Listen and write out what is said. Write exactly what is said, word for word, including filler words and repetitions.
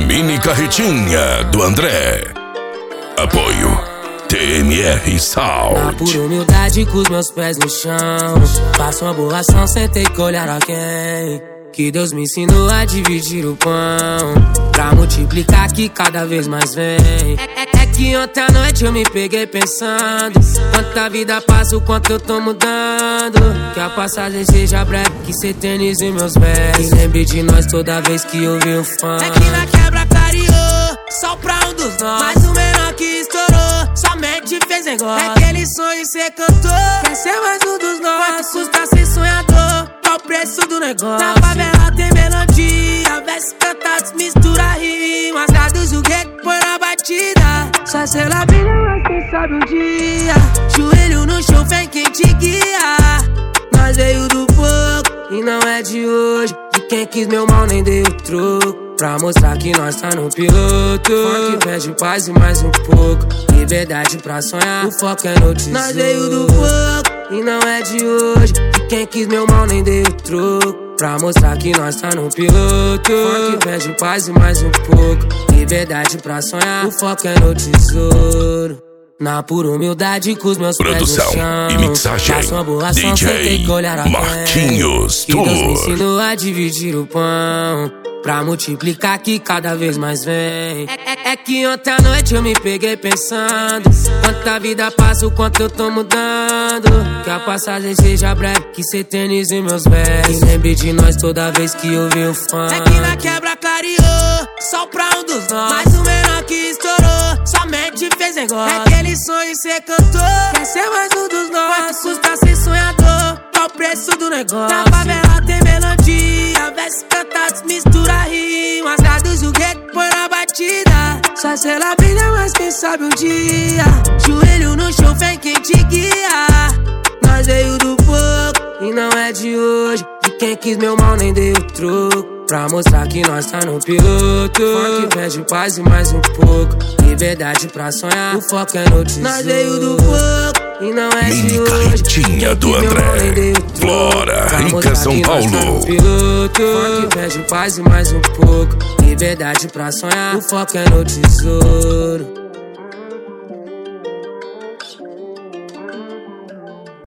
Mini Carretinha do André. Apoio T M R Sound. Na pura humildade com os meus pés no chão, faço uma boa ação sem ter que olhar a quem. Que Deus me ensinou a dividir o pão, pra multiplicar que cada vez mais vem. É, é, é que ontem à noite eu me peguei pensando quanta vida passa, o quanto eu tô mudando. Que a passagem seja breve, que se eternize meus versos, que lembre de nós toda vez que ouvir o fã. É que na quebra clareou, só pra um dos nós, mas o menor que estourou somente fez negócio. É aquele sonho ser cantor, quer ser mais um dos nossos. Quanto custa ser sonhador, qual o preço do negócio? Na favela tem melodia, versos cantados, mistura rimas, traduz o que põe na batida. Só se ela brilha, mas quem sabe um dia, joelho no chão, vem quem te guia. Nós veio do fogo e não é de hoje, de quem quis meu mal nem dei o troco, pra mostrar que nós tá no piloto. Funk pede paz e mais um pouco, liberdade pra sonhar, o foco é no tesouro. Nós veio do fogo e não é de hoje, de quem quis meu mal nem dei o troco, pra mostrar que nós tá no piloto. Funk pede paz e mais um pouco, liberdade pra sonhar, o foco é no tesouro. Na pura humildade com os meus Produção pés no chão, e mixagem faço uma boa ação D J sem ter que olhar a Marquinhos quem. Que Deus me Tour. ensinou a dividir o pão, pra multiplicar que cada vez mais vem. É, é, é que ontem à noite eu me peguei pensando quanta vida passa, o quanto eu tô mudando. Que a passagem seja breve, que se eternize meus versos, que lembre de nós toda vez que ouvir o fã. É que na quebra clareou, só pra um dos nós, mas o menor que estourou somente fez negócio. É aquele sonho ser cantor, quer ser mais um dos nossos. Quanto custa ser sonhador, qual o preço do negócio? Na favela tem melodia, versos cantados, mistura rimas, traduz o que põe na batida. Só se ela brilha, mas quem sabe um dia, joelho no chão, vem quem te guia. Nós veio do fogo e não é de hoje, de quem quis meu mal nem dei o troco, pra mostrar que nós tá no piloto. Funk pede paz e mais um pouco, liberdade pra sonhar, o foco é no tesouro. Nós veio do fogo e não é Mini de hoje, Carretinha do André. Flora, Rica, São Paulo. Funk pede paz e mais um pouco, liberdade pra sonhar, o foco é no tesouro.